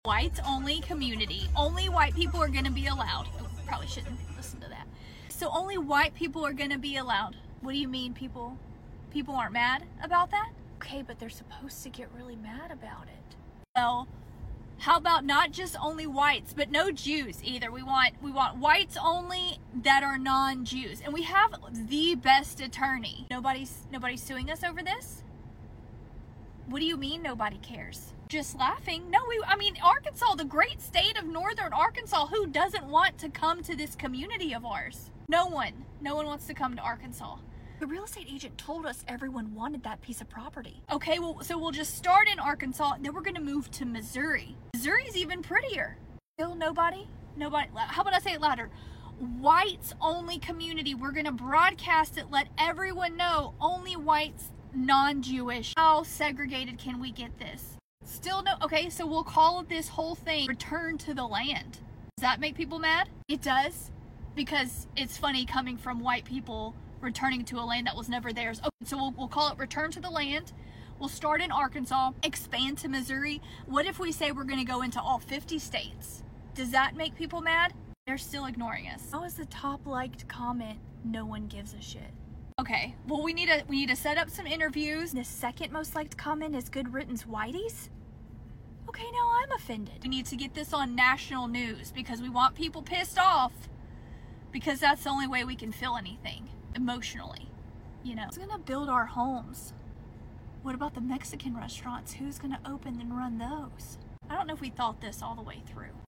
Whites only community. Only white people are going to be allowed. Oh, probably shouldn't listen to that. So only white people are going to be allowed. What do you mean people aren't mad about that? Okay, but they're supposed to get really mad about it. Well, how about not just only whites, but no Jews either. We want whites only that are non-Jews. And we have the best attorney. Nobody's suing us over this? What do you mean nobody cares? Just laughing? No, I mean, Arkansas, the great state of northern Arkansas, who doesn't want to come to this community of ours? No one wants to come to Arkansas. The real estate agent told us everyone wanted that piece of property. Okay, well, so we'll just start in Arkansas, and then we're gonna move to Missouri. Missouri's even prettier. Still nobody? How about I say it louder? Whites only community. We're gonna broadcast it, let everyone know, only whites, non-Jewish. How segregated can we get this? Still no. Okay, so we'll call this whole thing Return to the Land. Does that make people mad? It does, because it's funny coming from white people returning to a land that was never theirs. Okay, so we'll call it Return to the Land. We'll start in Arkansas, expand to Missouri. What if we say we're going to go into all 50 states? Does that make people mad? They're still ignoring us. How is the top liked comment, no one gives a shit? Okay, well, we need to set up some interviews. The second most liked comment is Good Riddance Whiteys. Okay, now I'm offended. We need to get this on national news because we want people pissed off, because that's the only way we can feel anything emotionally, you know. Who's gonna build our homes? What about the Mexican restaurants? Who's gonna open and run those? I don't know if we thought this all the way through.